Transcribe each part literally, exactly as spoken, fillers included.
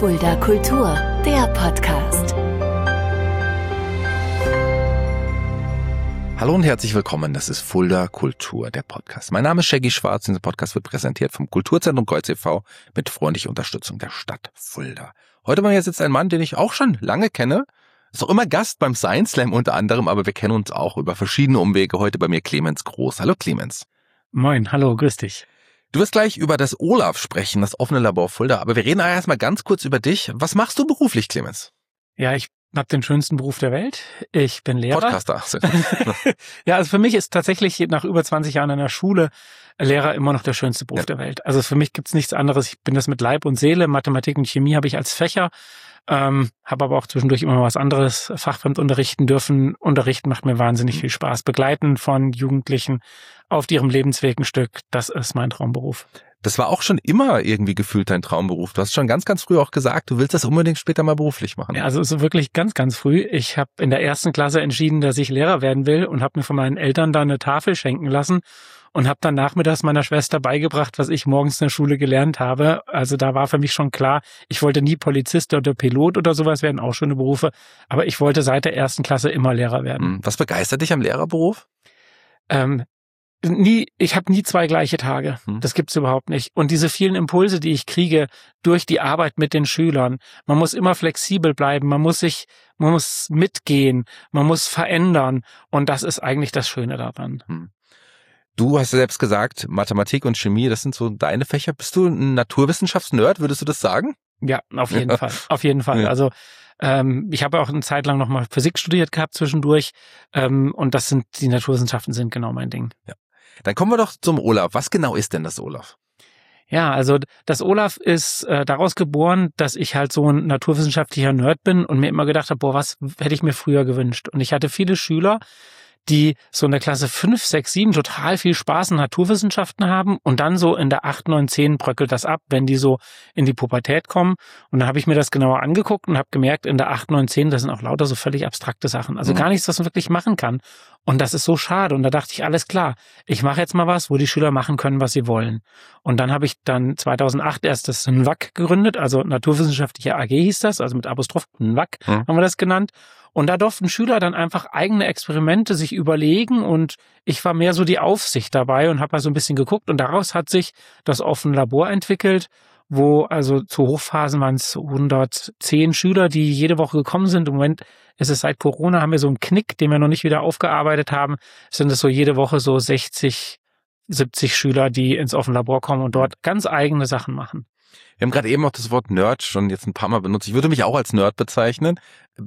Fulda Kultur, der Podcast. Hallo und herzlich willkommen, das ist Fulda Kultur, der Podcast. Mein Name ist Shaggy Schwarz und dieser Podcast wird präsentiert vom Kulturzentrum Kreuz e V mit freundlicher Unterstützung der Stadt Fulda. Heute bei mir sitzt ein Mann, den ich auch schon lange kenne. Ist auch immer Gast beim Science Slam unter anderem, aber wir kennen uns auch über verschiedene Umwege. Heute bei mir Clemens Groß. Hallo Clemens. Moin, hallo, grüß dich. Du wirst gleich über das O L A F sprechen, das offene Labor Fulda, aber wir reden erstmal ganz kurz über dich. Was machst du beruflich, Clemens? Ja, ich habe den schönsten Beruf der Welt. Ich bin Lehrer. Podcaster. Ja, also für mich ist tatsächlich nach über zwanzig Jahren in der Schule Lehrer immer noch der schönste Beruf ja. der Welt. Also für mich gibt's nichts anderes. Ich bin das mit Leib und Seele. Mathematik und Chemie habe ich als Fächer. Ähm, habe aber auch zwischendurch immer was anderes fachfremd unterrichten dürfen. Unterrichten macht mir wahnsinnig viel Spaß. Begleiten von Jugendlichen auf ihrem Lebensweg ein Stück, das ist mein Traumberuf. Das war auch schon immer irgendwie gefühlt dein Traumberuf. Du hast schon ganz, ganz früh auch gesagt, du willst das unbedingt später mal beruflich machen. Ja, also so wirklich ganz, ganz früh. Ich habe in der ersten Klasse entschieden, dass ich Lehrer werden will und habe mir von meinen Eltern da eine Tafel schenken lassen und habe dann nachmittags meiner Schwester beigebracht, was ich morgens in der Schule gelernt habe. Also da war für mich schon klar, ich wollte nie Polizist oder Pilot oder sowas werden, auch schöne Berufe. Aber ich wollte seit der ersten Klasse immer Lehrer werden. Was begeistert dich am Lehrerberuf? Ähm, Nie, ich habe nie zwei gleiche Tage. Das gibt's überhaupt nicht. Und diese vielen Impulse, die ich kriege durch die Arbeit mit den Schülern, man muss immer flexibel bleiben, man muss sich, man muss mitgehen, man muss verändern. Und das ist eigentlich das Schöne daran. Du hast ja selbst gesagt, Mathematik und Chemie, das sind so deine Fächer. Bist du ein Naturwissenschaftsnerd, würdest du das sagen? Ja, auf jeden ja. Fall. Auf jeden Fall. Ja. Also ähm, ich habe auch eine Zeit lang nochmal Physik studiert gehabt zwischendurch. Ähm, und das sind, die Naturwissenschaften sind genau mein Ding. Ja. Dann kommen wir doch zum O L A F. Was genau ist denn das O L A F? Ja, also das O L A F ist äh, daraus geboren, dass ich halt so ein naturwissenschaftlicher Nerd bin und mir immer gedacht habe, boah, was hätte ich mir früher gewünscht? Und ich hatte viele Schüler, die so in der Klasse fünf, sechs, sieben total viel Spaß in Naturwissenschaften haben und dann so in der acht, neun, zehn bröckelt das ab, wenn die so in die Pubertät kommen. Und dann habe ich mir das genauer angeguckt und habe gemerkt, in der acht, neun, zehn, das sind auch lauter so völlig abstrakte Sachen. Also mhm. gar nichts, was man wirklich machen kann. Und das ist so schade. Und da dachte ich, alles klar, ich mache jetzt mal was, wo die Schüler machen können, was sie wollen. Und dann habe ich dann zweitausendacht erst das N W A C gegründet, also Naturwissenschaftliche A G hieß das, also mit Apostroph N W A C mhm. haben wir das genannt. Und da durften Schüler dann einfach eigene Experimente sich überlegen und ich war mehr so die Aufsicht dabei und habe mal so ein bisschen geguckt und daraus hat sich das offene Labor entwickelt, wo also zu Hochphasen waren es hundertzehn Schüler, die jede Woche gekommen sind. Im Moment ist es seit Corona, haben wir so einen Knick, den wir noch nicht wieder aufgearbeitet haben, sind es so jede Woche so sechzig, siebzig Schüler, die ins offene Labor kommen und dort ganz eigene Sachen machen. Wir haben gerade eben auch das Wort Nerd schon jetzt ein paar Mal benutzt. Ich würde mich auch als Nerd bezeichnen.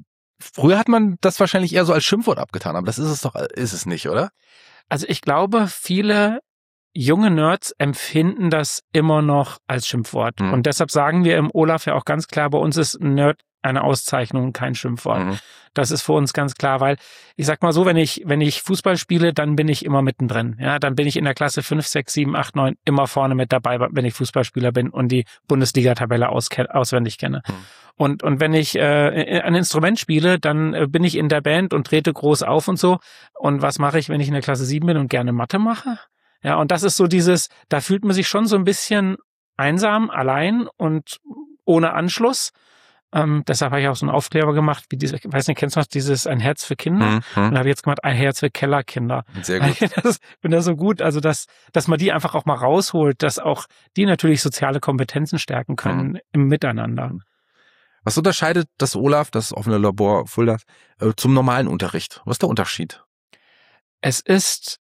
Früher hat man das wahrscheinlich eher so als Schimpfwort abgetan, aber das ist es doch, ist es nicht, oder? Also ich glaube, viele junge Nerds empfinden das immer noch als Schimpfwort. Mhm. Und deshalb sagen wir im O L A F ja auch ganz klar, bei uns ist Nerd eine Auszeichnung, kein Schimpfwort. Mhm. Das ist für uns ganz klar, weil ich sag mal so, wenn ich wenn ich Fußball spiele, dann bin ich immer mittendrin. Ja, dann bin ich in der Klasse fünf, sechs, sieben, acht, neun immer vorne mit dabei, wenn ich Fußballspieler bin und die Bundesliga-Tabelle aus, auswendig kenne. Mhm. Und und wenn ich äh, ein Instrument spiele, dann äh, bin ich in der Band und trete groß auf und so. Und was mache ich, wenn ich in der Klasse sieben bin und gerne Mathe mache? Ja, und das ist so dieses, da fühlt man sich schon so ein bisschen einsam, allein und ohne Anschluss. Ähm, deshalb habe ich auch so einen Aufkleber gemacht, wie diese, ich weiß nicht, kennst du noch dieses Ein Herz für Kinder? Mhm. Und habe jetzt gemacht, Ein Herz für Kellerkinder. Sehr gut. Ich das, finde das so gut, also dass, dass man die einfach auch mal rausholt, dass auch die natürlich soziale Kompetenzen stärken können mhm. im Miteinander. Was unterscheidet das O L A F, das offene Labor Fulda, äh, zum normalen Unterricht? Was ist der Unterschied? Es ist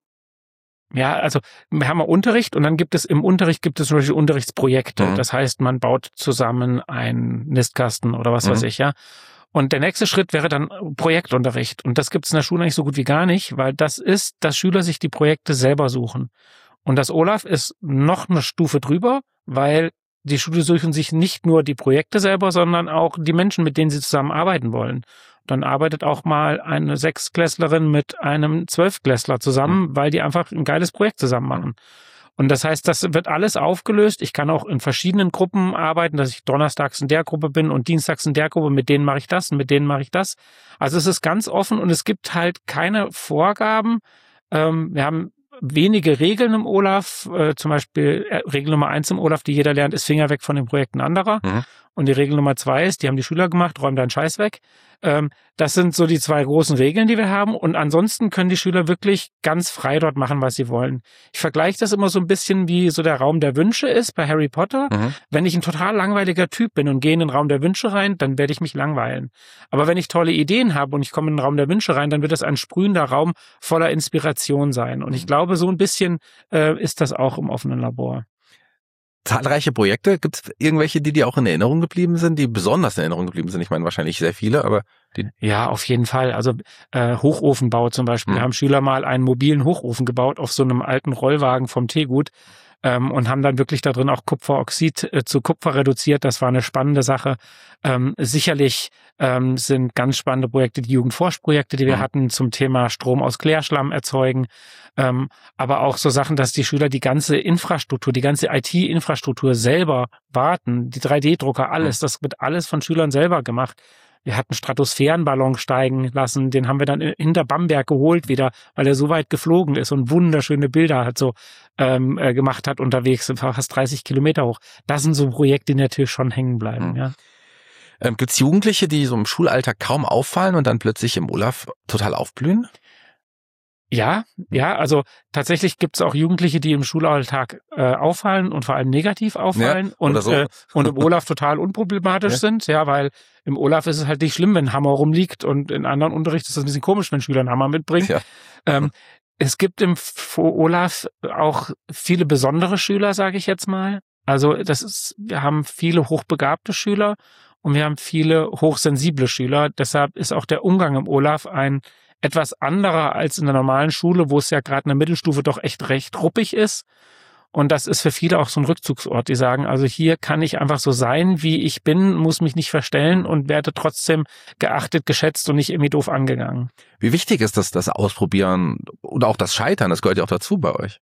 Ja, also wir haben ja Unterricht und dann gibt es im Unterricht gibt es zum Beispiel Unterrichtsprojekte. Mhm. Das heißt, man baut zusammen einen Nistkasten oder was mhm. weiß ich, ja. Und der nächste Schritt wäre dann Projektunterricht. Und das gibt es in der Schule eigentlich so gut wie gar nicht, weil das ist, dass Schüler sich die Projekte selber suchen. Und das O L A F ist noch eine Stufe drüber, weil die Schüler suchen sich nicht nur die Projekte selber, sondern auch die Menschen, mit denen sie zusammenarbeiten wollen. Dann arbeitet auch mal eine Sechsklässlerin mit einem Zwölfklässler zusammen, mhm. weil die einfach ein geiles Projekt zusammen machen. Und das heißt, das wird alles aufgelöst. Ich kann auch in verschiedenen Gruppen arbeiten, dass ich donnerstags in der Gruppe bin und dienstags in der Gruppe, mit denen mache ich das und mit denen mache ich das. Also es ist ganz offen und es gibt halt keine Vorgaben. Ähm, wir haben wenige Regeln im O L A F, äh, zum Beispiel äh, Regel Nummer eins im O L A F, die jeder lernt, ist Finger weg von den Projekten anderer. Mhm. Und die Regel Nummer zwei ist, die haben die Schüler gemacht, räum deinen Scheiß weg. Ähm, das sind so die zwei großen Regeln, die wir haben. Und ansonsten können die Schüler wirklich ganz frei dort machen, was sie wollen. Ich vergleiche das immer so ein bisschen wie so der Raum der Wünsche ist bei Harry Potter. Mhm. Wenn ich ein total langweiliger Typ bin und gehe in den Raum der Wünsche rein, dann werde ich mich langweilen. Aber wenn ich tolle Ideen habe und ich komme in den Raum der Wünsche rein, dann wird das ein sprühender Raum voller Inspiration sein. Und ich glaube, so ein bisschen äh, ist das auch im offenen Labor. Zahlreiche Projekte. Gibt es irgendwelche, die dir auch in Erinnerung geblieben sind, die besonders in Erinnerung geblieben sind? Ich meine, wahrscheinlich sehr viele, aber... Die ja, auf jeden Fall. Also äh, Hochofenbau zum Beispiel. Hm. Wir haben Schüler mal einen mobilen Hochofen gebaut auf so einem alten Rollwagen vom Teegut ähm, und haben dann wirklich da drin auch Kupferoxid äh, zu Kupfer reduziert. Das war eine spannende Sache. Ähm, sicherlich ähm, sind ganz spannende Projekte die Jugendforschprojekte, die wir hm. hatten zum Thema Strom aus Klärschlamm erzeugen. Ähm, aber auch so Sachen, dass die Schüler die ganze Infrastruktur, die ganze I T-Infrastruktur selber warten, die drei D Drucker, alles, das wird alles von Schülern selber gemacht. Wir hatten Stratosphärenballon steigen lassen, den haben wir dann hinter Bamberg geholt wieder, weil er so weit geflogen ist und wunderschöne Bilder halt so ähm, äh, gemacht hat unterwegs, fast dreißig Kilometer hoch. Das sind so Projekte, die natürlich schon hängen bleiben, mhm. ja. Ähm, gibt's Jugendliche, die so im Schulalltag kaum auffallen und dann plötzlich im Olaf total aufblühen? Ja, ja, also tatsächlich gibt's auch Jugendliche, die im Schulalltag äh, auffallen und vor allem negativ auffallen ja, und so. äh, und im Olaf total unproblematisch ja. sind, ja, weil im Olaf ist es halt nicht schlimm, wenn ein Hammer rumliegt und in anderen Unterricht ist es ein bisschen komisch, wenn Schüler einen Hammer mitbringen. Ja. Ähm, es gibt im Olaf auch viele besondere Schüler, sage ich jetzt mal. Also das ist, wir haben viele hochbegabte Schüler und wir haben viele hochsensible Schüler. Deshalb ist auch der Umgang im Olaf ein etwas anderer als in der normalen Schule, wo es ja gerade in der Mittelstufe doch echt recht ruppig ist. Und das ist für viele auch so ein Rückzugsort. Die sagen, also hier kann ich einfach so sein, wie ich bin, muss mich nicht verstellen und werde trotzdem geachtet, geschätzt und nicht irgendwie doof angegangen. Wie wichtig ist das, das Ausprobieren oder auch das Scheitern? Das gehört ja auch dazu bei euch.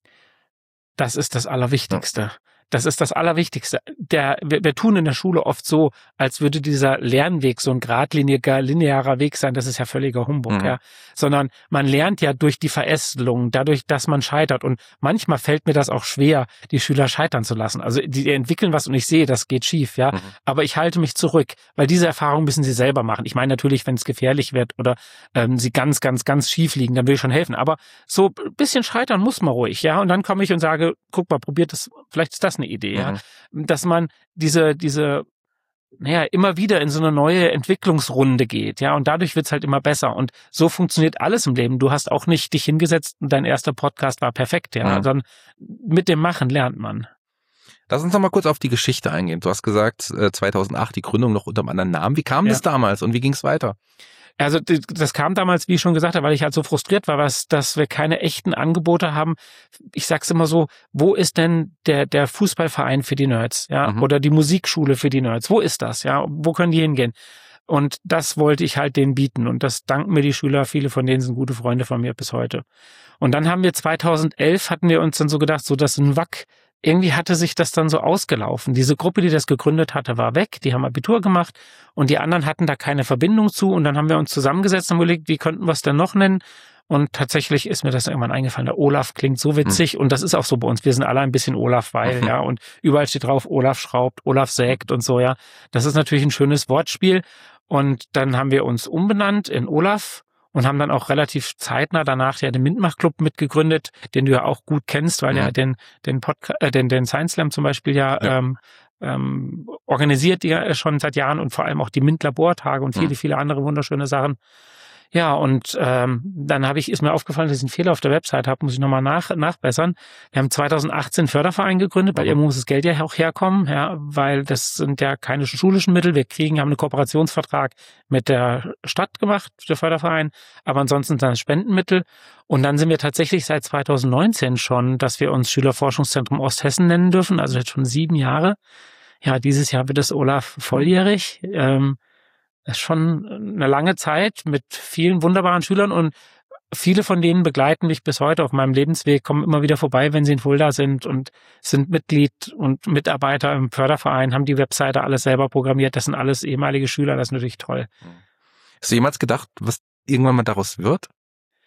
Das ist das Allerwichtigste. Ja. Das ist das Allerwichtigste. Der, wir, wir tun in der Schule oft so, als würde dieser Lernweg so ein geradliniger, linearer Weg sein. Das ist ja völliger Humbug, mhm. ja. Sondern man lernt ja durch die Verästelung, dadurch, dass man scheitert. Und manchmal fällt mir das auch schwer, die Schüler scheitern zu lassen. Also die, die entwickeln was und ich sehe, das geht schief, ja. Mhm. Aber ich halte mich zurück, weil diese Erfahrung müssen sie selber machen. Ich meine natürlich, wenn es gefährlich wird oder ähm, sie ganz, ganz, ganz schief liegen, dann will ich schon helfen. Aber so ein bisschen scheitern muss man ruhig, ja. Und dann komme ich und sage, guck mal, probiert das, vielleicht ist das eine Idee, ja, mhm. dass man diese, diese, naja, immer wieder in so eine neue Entwicklungsrunde geht, ja, und dadurch wird's halt immer besser und so funktioniert alles im Leben. Du hast auch nicht dich hingesetzt und dein erster Podcast war perfekt, ja, mhm. sondern mit dem Machen lernt man. Lass uns noch mal kurz auf die Geschichte eingehen. Du hast gesagt, zweitausendacht die Gründung noch unter einem anderen Namen. Wie kam ja. das damals und wie ging's weiter? Also das kam damals, wie ich schon gesagt habe, weil ich halt so frustriert war, was, dass wir keine echten Angebote haben. Ich sag's immer so, wo ist denn der der Fußballverein für die Nerds, ja, mhm. oder die Musikschule für die Nerds? Wo ist das, ja? Wo können die hingehen? Und das wollte ich halt denen bieten und das danken mir die Schüler. Viele von denen sind gute Freunde von mir bis heute. Und dann haben wir zweitausendelf hatten wir uns dann so gedacht, so dass ein W A C irgendwie hatte sich das dann so ausgelaufen. Diese Gruppe, die das gegründet hatte, war weg. Die haben Abitur gemacht und die anderen hatten da keine Verbindung zu. Und dann haben wir uns zusammengesetzt und überlegt, wie könnten wir es denn noch nennen? Und tatsächlich ist mir das irgendwann eingefallen. Der Olaf klingt so witzig mhm. und das ist auch so bei uns. Wir sind alle ein bisschen Olaf, weil, mhm. ja, und überall steht drauf, Olaf schraubt, Olaf sägt und so, ja. Das ist natürlich ein schönes Wortspiel. Und dann haben wir uns umbenannt in Olaf und haben dann auch relativ zeitnah danach ja den MINTMACH-Club mitgegründet, den du ja auch gut kennst, weil mhm. der den den Podcast, äh, den den Science Slam zum Beispiel ja, ja. Ähm, ähm, organisiert ja schon seit Jahren und vor allem auch die MINT-Labortage und viele mhm. viele andere wunderschöne Sachen. Ja, und ähm, dann habe ich ist mir aufgefallen, dass ich einen Fehler auf der Website habe, muss ich nochmal nach, nachbessern. Wir haben zweitausendachtzehn einen Förderverein gegründet, weil mhm. irgendwo muss das Geld ja auch herkommen, ja, weil das sind ja keine schulischen Mittel. Wir kriegen, haben einen Kooperationsvertrag mit der Stadt gemacht, der Förderverein, aber ansonsten sind das Spendenmittel. Und dann sind wir tatsächlich seit zweitausendneunzehn schon, dass wir uns Schülerforschungszentrum Osthessen nennen dürfen, also jetzt schon sieben Jahre. Ja, dieses Jahr wird das Olaf volljährig. Ähm, Das ist schon eine lange Zeit mit vielen wunderbaren Schülern und viele von denen begleiten mich bis heute auf meinem Lebensweg, kommen immer wieder vorbei, wenn sie in Fulda sind und sind Mitglied und Mitarbeiter im Förderverein, haben die Webseite alles selber programmiert. Das sind alles ehemalige Schüler, das ist natürlich toll. Hast du jemals gedacht, was irgendwann mal daraus wird?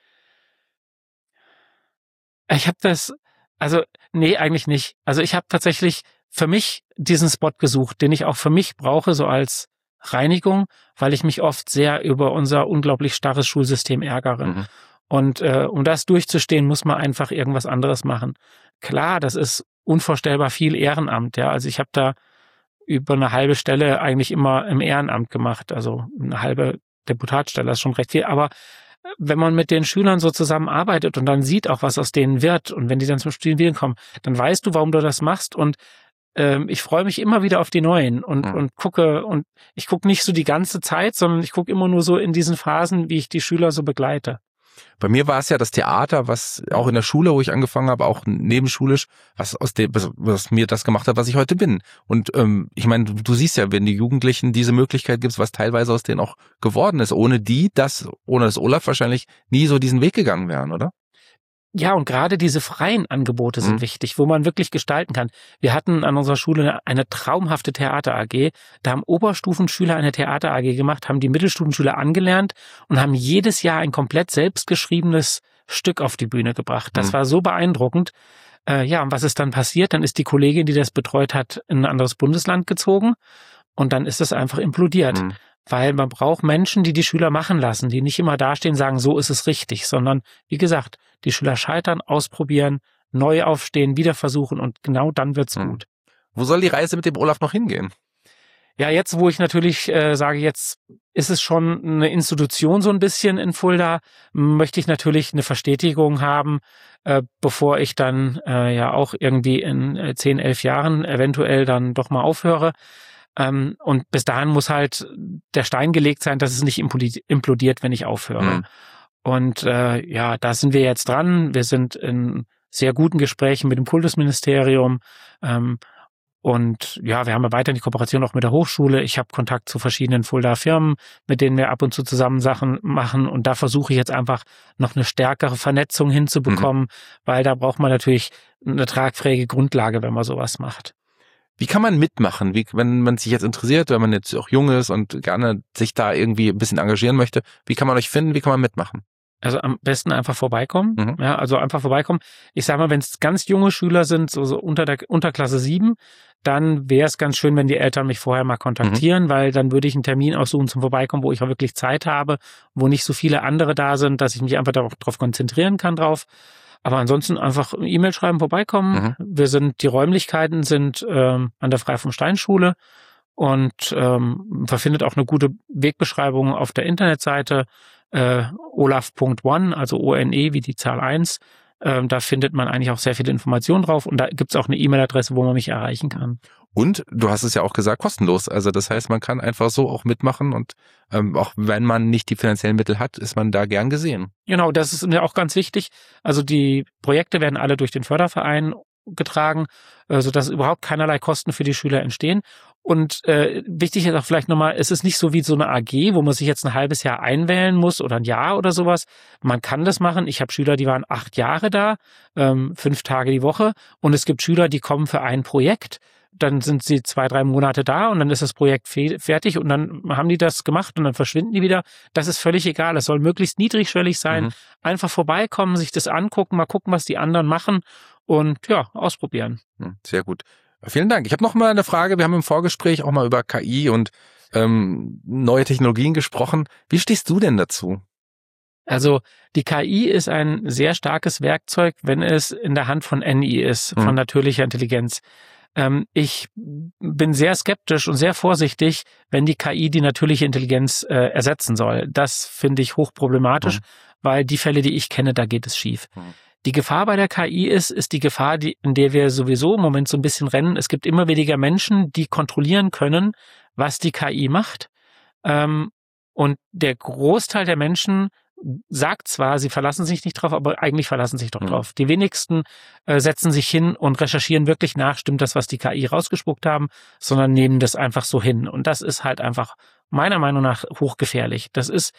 Ich habe das, also nee, eigentlich nicht. Also ich habe tatsächlich für mich diesen Spot gesucht, den ich auch für mich brauche, so als Reinigung, weil ich mich oft sehr über unser unglaublich starres Schulsystem ärgere. Mhm. Und äh, um das durchzustehen, muss man einfach irgendwas anderes machen. Klar, das ist unvorstellbar viel Ehrenamt. Ja, also ich habe da über eine halbe Stelle eigentlich immer im Ehrenamt gemacht. Also eine halbe Deputatstelle, das ist schon recht viel. Aber wenn man mit den Schülern so zusammenarbeitet und dann sieht auch, was aus denen wird, und wenn die dann zum Studieren kommen, dann weißt du, warum du das machst. Und ähm, ich freue mich immer wieder auf die Neuen und, mhm. und gucke, und ich gucke nicht so die ganze Zeit, sondern ich gucke immer nur so in diesen Phasen, wie ich die Schüler so begleite. Bei mir war es ja das Theater, was auch in der Schule, wo ich angefangen habe, auch nebenschulisch, was aus dem, was mir das gemacht hat, was ich heute bin. Und ähm, ich meine, du, du siehst ja, wenn die Jugendlichen diese Möglichkeit gibt, was teilweise aus denen auch geworden ist, ohne die, das, ohne das Olaf wahrscheinlich nie so diesen Weg gegangen wären, oder? Ja, und gerade diese freien Angebote sind mhm. wichtig, wo man wirklich gestalten kann. Wir hatten an unserer Schule eine traumhafte Theater-A G. Da haben Oberstufenschüler eine Theater-A G gemacht, haben die Mittelstufenschüler angelernt und haben jedes Jahr ein komplett selbstgeschriebenes Stück auf die Bühne gebracht. Das mhm. war so beeindruckend. Äh, ja, und was ist dann passiert? Dann ist die Kollegin, die das betreut hat, in ein anderes Bundesland gezogen und dann ist das einfach implodiert. Mhm. Weil man braucht Menschen, die die Schüler machen lassen, die nicht immer dastehen und sagen, so ist es richtig, sondern wie gesagt, die Schüler scheitern, ausprobieren, neu aufstehen, wieder versuchen und genau dann wird's hm. gut. Wo soll die Reise mit dem Olaf noch hingehen? Ja, jetzt, wo ich natürlich äh, sage, jetzt ist es schon eine Institution so ein bisschen in Fulda, möchte ich natürlich eine Verstetigung haben, äh, bevor ich dann äh, ja auch irgendwie in äh, zehn, elf Jahren eventuell dann doch mal aufhöre. Ähm, und bis dahin muss halt der Stein gelegt sein, dass es nicht implodiert, wenn ich aufhöre. Mhm. Und äh, ja, da sind wir jetzt dran. Wir sind in sehr guten Gesprächen mit dem Kultusministerium. Ähm, und ja, wir haben ja weiterhin die Kooperation auch mit der Hochschule. Ich habe Kontakt zu verschiedenen Fulda Firmen, mit denen wir ab und zu zusammen Sachen machen. Und da versuche ich jetzt einfach noch eine stärkere Vernetzung hinzubekommen, mhm. weil da braucht man natürlich eine tragfähige Grundlage, wenn man sowas macht. Wie kann man mitmachen? Wie, wenn man sich jetzt interessiert, wenn man jetzt auch jung ist und gerne sich da irgendwie ein bisschen engagieren möchte, wie kann man euch finden? Wie kann man mitmachen? Also am besten einfach vorbeikommen. Mhm. Ja, also einfach vorbeikommen. Ich sage mal, wenn es ganz junge Schüler sind, so, so unter der unter Klasse sieben, dann wäre es ganz schön, wenn die Eltern mich vorher mal kontaktieren, mhm. weil dann würde ich einen Termin aussuchen zum Vorbeikommen, wo ich auch wirklich Zeit habe, wo nicht so viele andere da sind, dass ich mich einfach darauf konzentrieren kann drauf. Aber ansonsten einfach eine E-Mail schreiben, vorbeikommen. Mhm. Wir sind, die Räumlichkeiten sind ähm, an der Frei-vom-Stein-Schule und ähm, man findet auch eine gute Wegbeschreibung auf der Internetseite äh, olaf Punkt one, also O N E wie die Zahl eins. Ähm, da findet man eigentlich auch sehr viele Informationen drauf und da gibt's auch eine E-Mail-Adresse, wo man mich erreichen kann. Und du hast es ja auch gesagt, kostenlos. Also das heißt, man kann einfach so auch mitmachen und ähm, auch wenn man nicht die finanziellen Mittel hat, ist man da gern gesehen. Genau, das ist mir auch ganz wichtig. Also die Projekte werden alle durch den Förderverein getragen, äh, sodass überhaupt keinerlei Kosten für die Schüler entstehen. Und äh, wichtig ist auch vielleicht nochmal, es ist nicht so wie so eine A G, wo man sich jetzt ein halbes Jahr einwählen muss oder ein Jahr oder sowas. Man kann das machen. Ich habe Schüler, die waren acht Jahre da, ähm, fünf Tage die Woche. Und es gibt Schüler, die kommen für ein Projekt. Dann sind sie zwei, drei Monate da und dann ist das Projekt fe- fertig und dann haben die das gemacht und dann verschwinden die wieder. Das ist völlig egal. Es soll möglichst niedrigschwellig sein. Mhm. Einfach vorbeikommen, sich das angucken, mal gucken, was die anderen machen und ja, ausprobieren. Sehr gut. Vielen Dank. Ich habe noch mal eine Frage. Wir haben im Vorgespräch auch mal über K I und ähm, neue Technologien gesprochen. Wie stehst du denn dazu? Also die K I ist ein sehr starkes Werkzeug, wenn es in der Hand von N I ist, mhm. von natürlicher Intelligenz. Ähm, ich bin sehr skeptisch und sehr vorsichtig, wenn die K I die natürliche Intelligenz äh, ersetzen soll. Das finde ich hochproblematisch, mhm. weil die Fälle, die ich kenne, da geht es schief. Mhm. Die Gefahr bei der K I ist, ist die Gefahr, die, in der wir sowieso im Moment so ein bisschen rennen. Es gibt immer weniger Menschen, die kontrollieren können, was die K I macht. Ähm, und der Großteil der Menschen sagt zwar, sie verlassen sich nicht drauf, aber eigentlich verlassen sich doch drauf. Mhm. Die wenigsten äh, setzen sich hin und recherchieren wirklich nach, stimmt das, was die K I rausgespuckt haben, sondern nehmen das einfach so hin. Und das ist halt einfach meiner Meinung nach hochgefährlich. Das ist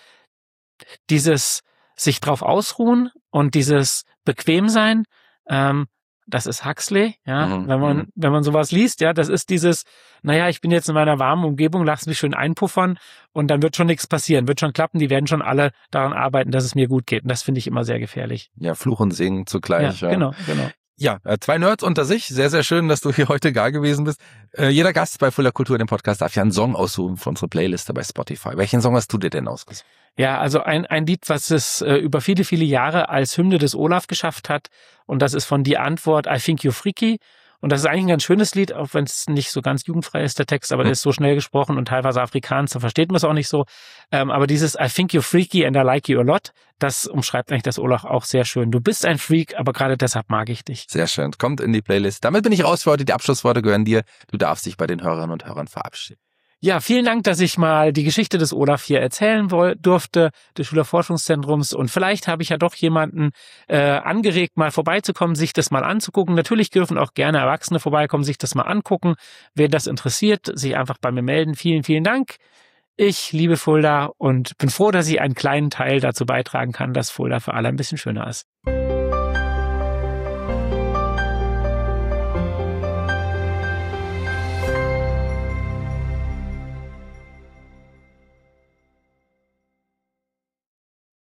dieses sich drauf ausruhen und dieses bequem sein, ähm, das ist Huxley, ja, mhm. wenn man, wenn man sowas liest, ja, das ist dieses, naja, ich bin jetzt in meiner warmen Umgebung, lass mich schön einpuffern und dann wird schon nichts passieren, wird schon klappen, die werden schon alle daran arbeiten, dass es mir gut geht und das finde ich immer sehr gefährlich. Ja, Fluch und Segen zugleich. Ja, ja. genau, genau. Ja, zwei Nerds unter sich. Sehr, sehr schön, dass du hier heute gar gewesen bist. Äh, jeder Gast bei Fulda Kultur, dem Podcast, darf ja einen Song aussuchen für unsere Playliste bei Spotify. Welchen Song hast du dir denn ausgesucht? Ja, also ein, ein Lied, was es äh, über viele, viele Jahre als Hymne des Olaf geschafft hat. Und das ist von Die Antwort I Think You're Freaky. Und das ist eigentlich ein ganz schönes Lied, auch wenn es nicht so ganz jugendfrei ist, der Text, aber der ist so schnell gesprochen und teilweise Afrikaans, da versteht man es auch nicht so. Ähm, aber dieses I think you're freaky and I like you a lot, das umschreibt eigentlich das Olaf auch sehr schön. Du bist ein Freak, aber gerade deshalb mag ich dich. Sehr schön, kommt in die Playlist. Damit bin ich raus für heute, die Abschlussworte gehören dir. Du darfst dich bei den Hörerinnen und Hörern verabschieden. Ja, vielen Dank, dass ich mal die Geschichte des Olaf hier erzählen woll- durfte, des Schülerforschungszentrums. Und vielleicht habe ich ja doch jemanden äh, angeregt, mal vorbeizukommen, sich das mal anzugucken. Natürlich dürfen auch gerne Erwachsene vorbeikommen, sich das mal angucken. Wen das interessiert, sich einfach bei mir melden. Vielen, vielen Dank. Ich liebe Fulda und bin froh, dass ich einen kleinen Teil dazu beitragen kann, dass Fulda für alle ein bisschen schöner ist.